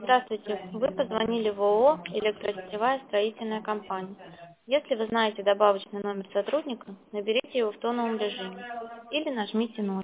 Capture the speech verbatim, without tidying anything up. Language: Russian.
Здравствуйте. Вы позвонили в ООО «Электросетевая строительная компания». Если вы знаете добавочный номер сотрудника, наберите его в тоновом режиме или нажмите ноль.